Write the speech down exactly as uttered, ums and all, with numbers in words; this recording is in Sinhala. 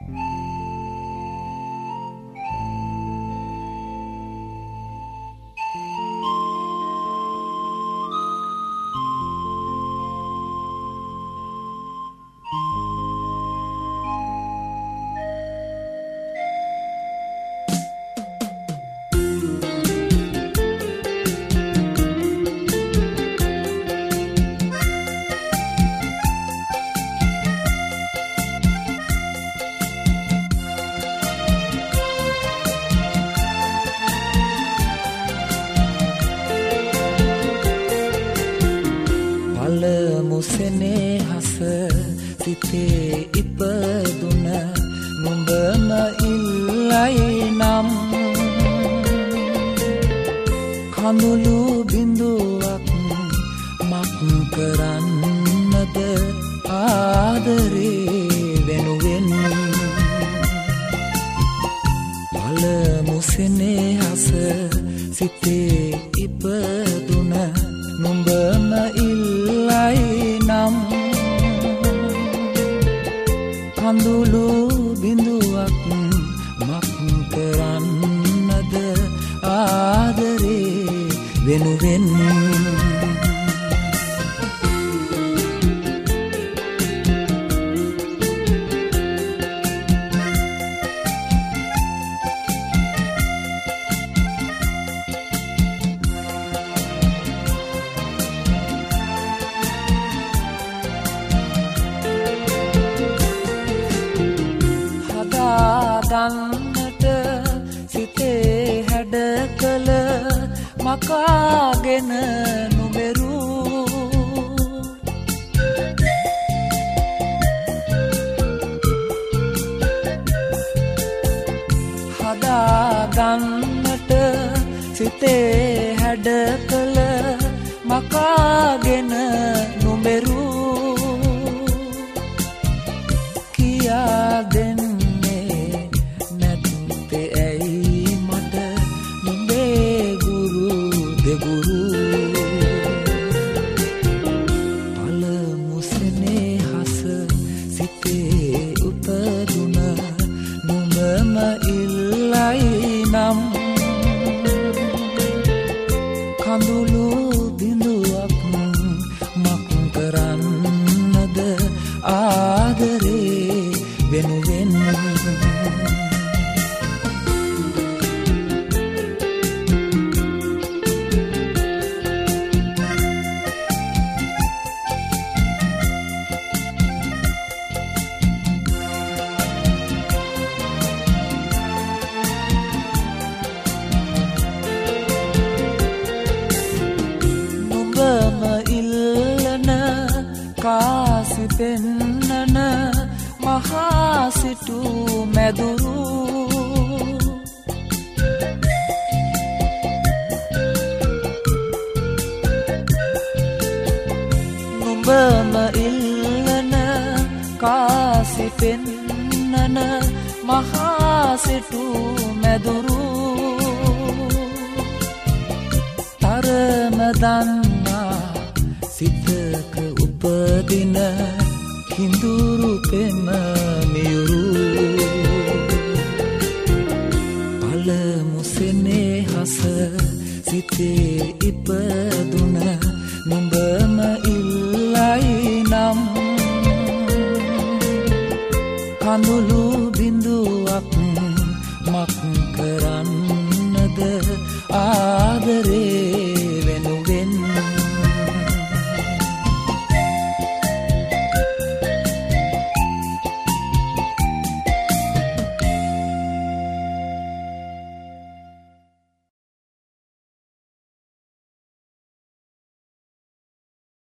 සෙනෙහස සිතේ ඉපදුන නුඹම ඉල්ලයි නම් කඳුළු බිඳුවක් මක් කරන්නද ආදරේ වෙනුවෙන් පළමු සෙනෙහස සිතේ ඉපදුන නුඹම ඉල්ලයි නම් කඳුළු බිඳුවක් මක් කරන්නද ආදරේ වෙනුවෙන් ගන්නට සිතේ හැඩ කළ මකාගෙන නුඹරු හදා ගන්නට සිතේ හැඩ කළ මකාගෙන නුඹරු කියා දෙන්න පළමු සෙනෙහස සිතේ උපදුන නුඹම ඉල්ලයි නම් කඳුළු බිඳුවක් මක් කරන්නද ආදරේ වෙනුවෙන් කාසි පෙන්නන මහා සිටු මැදුරු නුඹම ඉල්ලන කාසි පෙන්නන මහා සිටු මැදුරු තරම දන්නා සිතක උපදින කිඳුරු පෙම මියුරු පළමු සෙනෙහස සිතේ ඉපදුන නුඹම ඉල්ලයි නම් කඳුළු බිඳුවක් මක් කරන්නද ආදරේ